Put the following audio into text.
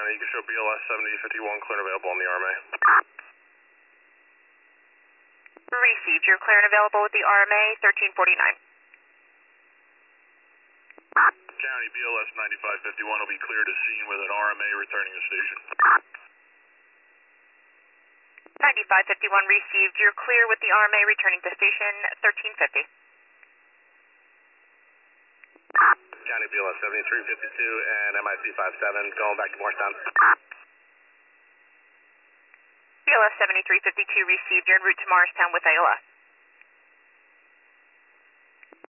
County. You can show BLS 7051 clear and available on the RMA. Received. You're clear and available with the RMA 1349. County BLS 9551 will be cleared to scene with an RMA returning to station. 9551 received. You're clear with the RMA returning to station 1350. County BLS 7352 and MIC 57 going back to Morristown. BLS 7352 received. You're en route to Morristown with ALS.